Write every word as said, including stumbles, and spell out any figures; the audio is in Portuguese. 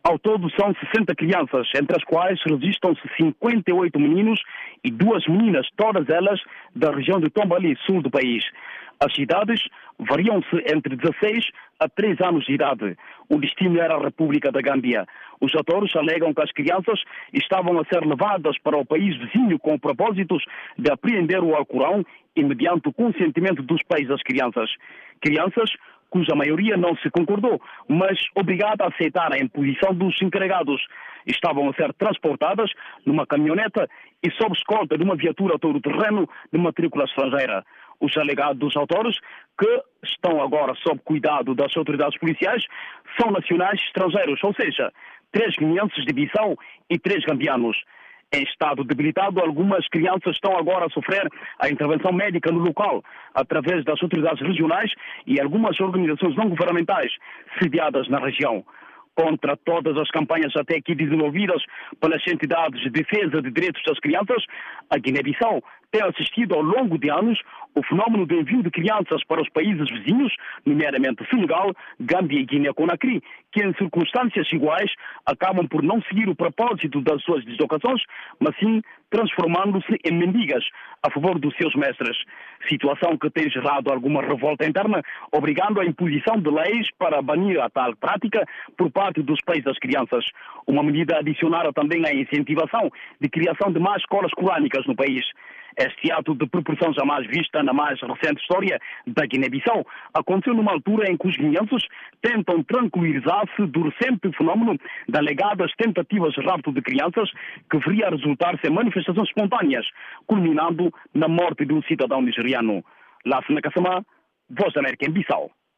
Ao todo são sessenta crianças, entre as quais registram-se cinquenta e oito meninos e duas meninas, todas elas da região de Tombali, sul do país. As idades variam-se entre dezesseis a três anos de idade. O destino era a República da Gâmbia. Os autores alegam que as crianças estavam a ser levadas para o país vizinho com propósitos de apreender o Alcorão e mediante o consentimento dos pais das crianças. Crianças cuja maioria não se concordou, mas obrigada a aceitar a imposição dos encarregados. Estavam a ser transportadas numa caminhoneta e sob escolta de uma viatura todo-terreno de matrícula estrangeira. Os alegados autores, que estão agora sob cuidado das autoridades policiais, são nacionais estrangeiros, ou seja, três guineenses de Bissau e três gambianos. Em estado debilitado, algumas crianças estão agora a sofrer a intervenção médica no local, através das autoridades regionais e algumas organizações não governamentais sediadas na região. Contra todas as campanhas até aqui desenvolvidas pelas entidades de defesa de direitos das crianças, a Guiné-Bissau tem assistido ao longo de anos o fenómeno do envio de crianças para os países vizinhos, nomeadamente Senegal, Gâmbia e Guiné-Conakry, que em circunstâncias iguais acabam por não seguir o propósito das suas deslocações, mas sim transformando-se em mendigas a favor dos seus mestres. Situação que tem gerado alguma revolta interna, obrigando a imposição de leis para banir a tal prática por parte dos pais das crianças. Uma medida adicionada também à incentivação de criação de mais escolas corânicas no país. Este ato de proporção jamais vista na mais recente história da Guiné-Bissau aconteceu numa altura em que os guineenses tentam tranquilizar-se do recente fenómeno de alegadas tentativas de rapto de crianças que viria a resultar-se em manifestações espontâneas, culminando na morte de um cidadão nigeriano. Lassana Kassama, Voz da América em Bissau.